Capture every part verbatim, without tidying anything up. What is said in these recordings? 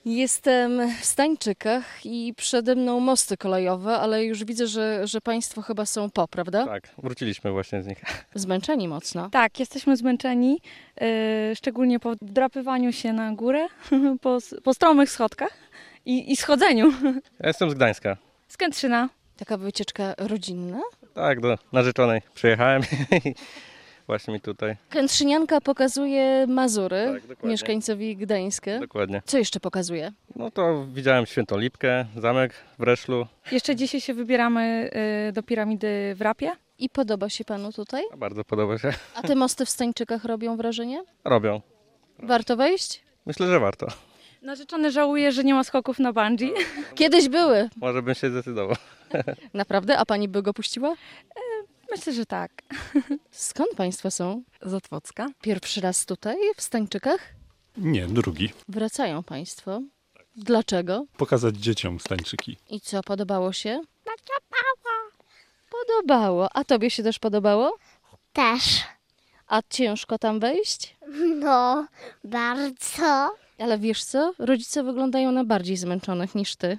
Jestem w Stańczykach i przede mną mosty kolejowe, ale już widzę, że, że Państwo chyba są po, prawda? Tak, wróciliśmy właśnie z nich. Zmęczeni mocno. Tak, jesteśmy zmęczeni, yy, szczególnie po wdrapywaniu się na górę, po, po stromych schodkach i, i schodzeniu. Ja jestem z Gdańska. Z Kętrzyna. Taka wycieczka rodzinna. Tak, do narzeczonej przyjechałem i właśnie mi tutaj. Kętrzynianka pokazuje Mazury Tak, dokładnie. mieszkańcowi Gdańska. Dokładnie. Co jeszcze pokazuje? No to widziałem Świętolipkę, zamek w Reszlu. Jeszcze dzisiaj się wybieramy yy, do piramidy w Rapie. I podoba się Panu tutaj? A bardzo podoba się. A te mosty w Stańczykach robią wrażenie? Robią. Warto wejść? Myślę, że warto. Narzeczony żałuje, że nie ma skoków na bungee. Kiedyś były. Może bym się zdecydował. Naprawdę? A Pani by go puściła? Myślę, że tak. Skąd Państwo są? Z Otwocka. Pierwszy raz tutaj, w Stańczykach? Nie, drugi. Wracają Państwo. Dlaczego? Pokazać dzieciom Stańczyki. I co, podobało się? Podobało. Podobało. A Tobie się też podobało? Też. A ciężko tam wejść? No, bardzo. Ale wiesz co? Rodzice wyglądają na bardziej zmęczonych niż Ty.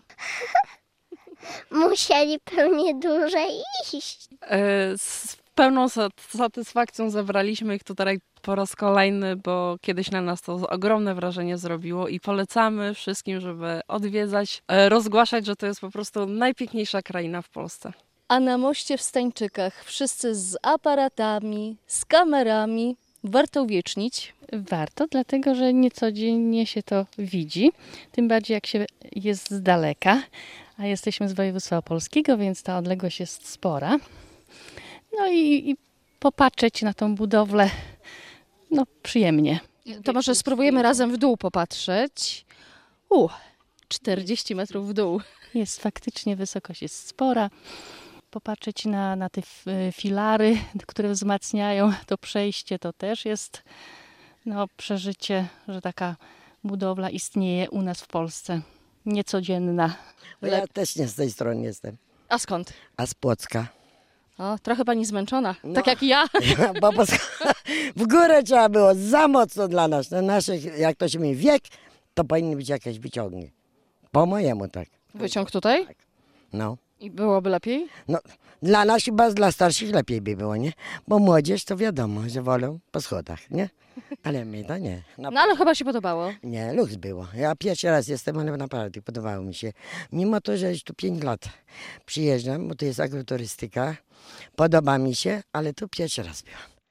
Musieli pewnie dłużej iść. E, Z pełną sat- satysfakcją zabraliśmy ich tutaj po raz kolejny, bo kiedyś na nas to ogromne wrażenie zrobiło i polecamy wszystkim, żeby odwiedzać, e, rozgłaszać, że to jest po prostu najpiękniejsza kraina w Polsce. A na moście w Stańczykach wszyscy z aparatami, z kamerami. Warto uwiecznić. Warto, dlatego że niecodziennie się to widzi, tym bardziej jak się jest z daleka, a jesteśmy z województwa opolskiego, więc ta odległość jest spora. No i, i popatrzeć na tą budowlę, no przyjemnie. To może spróbujemy razem w dół popatrzeć. U, czterdzieści metrów w dół. Jest faktycznie, wysokość jest spora. Popatrzeć na, na te f- filary, które wzmacniają to przejście, to też jest no, przeżycie, że taka budowla istnieje u nas w Polsce. Niecodzienna. No ja też nie z tej strony jestem, A skąd? a z Płocka. O, trochę Pani zmęczona, No. tak jak ja. Bo po, w górę trzeba było za mocno dla nas. Na naszych, jak to się mówi, wiek, to powinny być jakieś wyciągi. Po mojemu tak. Wyciąg tutaj? No. I byłoby lepiej? No, dla nas chyba dla starszych lepiej by było, nie? Bo młodzież to wiadomo, że wolą po schodach, nie? Ale my to nie. No, No ale chyba się podobało. nie, luks było. Ja pierwszy raz jestem, ale naprawdę podobało mi się. Mimo to, że już tu pięć lat przyjeżdżam, bo to jest agroturystyka, podoba mi się, ale tu pierwszy raz byłam.